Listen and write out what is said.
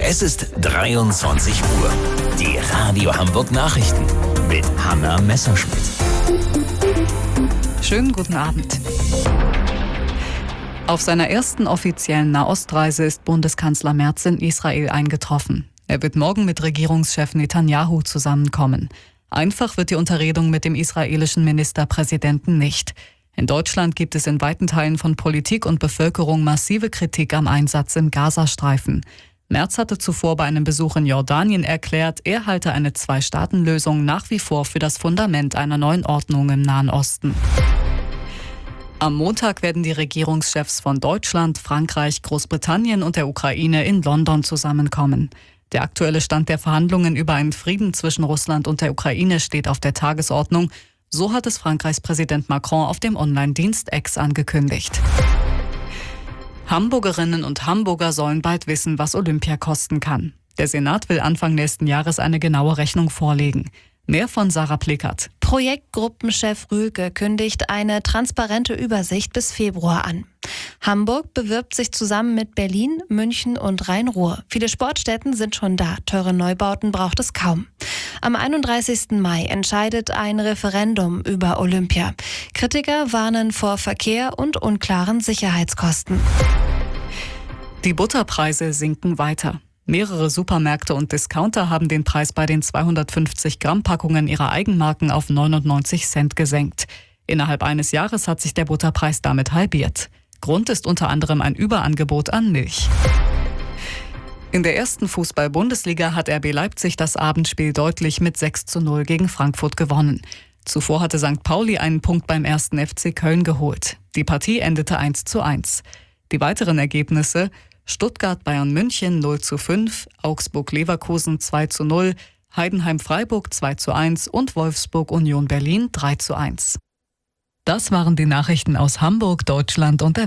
Es ist 23 Uhr. Die Radio Hamburg Nachrichten mit Hanna Messerschmidt. Schönen guten Abend. Auf seiner ersten offiziellen Nahostreise ist Bundeskanzler Merz in Israel eingetroffen. Er wird morgen mit Regierungschef Netanyahu zusammenkommen. Einfach wird die Unterredung mit dem israelischen Ministerpräsidenten nicht. In Deutschland gibt es in weiten Teilen von Politik und Bevölkerung massive Kritik am Einsatz im Gazastreifen. Merz hatte zuvor bei einem Besuch in Jordanien erklärt, er halte eine Zwei-Staaten-Lösung nach wie vor für das Fundament einer neuen Ordnung im Nahen Osten. Am Montag werden die Regierungschefs von Deutschland, Frankreich, Großbritannien und der Ukraine in London zusammenkommen. Der aktuelle Stand der Verhandlungen über einen Frieden zwischen Russland und der Ukraine steht auf der Tagesordnung. So hat es Frankreichs Präsident Macron auf dem Online-Dienst X angekündigt. Hamburgerinnen und Hamburger sollen bald wissen, was Olympia kosten kann. Der Senat will Anfang nächsten Jahres eine genaue Rechnung vorlegen. Mehr von Sarah Plickert. Projektgruppenchef Rüge kündigt eine transparente Übersicht bis Februar an. Hamburg bewirbt sich zusammen mit Berlin, München und Rhein-Ruhr. Viele Sportstätten sind schon da, teure Neubauten braucht es kaum. Am 31. Mai entscheidet ein Referendum über Olympia. Kritiker warnen vor Verkehr und unklaren Sicherheitskosten. Die Butterpreise sinken weiter. Mehrere Supermärkte und Discounter haben den Preis bei den 250 Gramm Packungen ihrer Eigenmarken auf 99 Cent gesenkt. Innerhalb eines Jahres hat sich der Butterpreis damit halbiert. Grund ist unter anderem ein Überangebot an Milch. In der ersten Fußball-Bundesliga hat RB Leipzig das Abendspiel deutlich mit 6:0 gegen Frankfurt gewonnen. Zuvor hatte St. Pauli einen Punkt beim 1. FC Köln geholt. Die Partie endete 1:1. Die weiteren Ergebnisse: Stuttgart-Bayern München 0:5, Augsburg-Leverkusen 2:0, Heidenheim-Freiburg 2:1 und Wolfsburg-Union Berlin 3:1. Das waren die Nachrichten aus Hamburg, Deutschland und der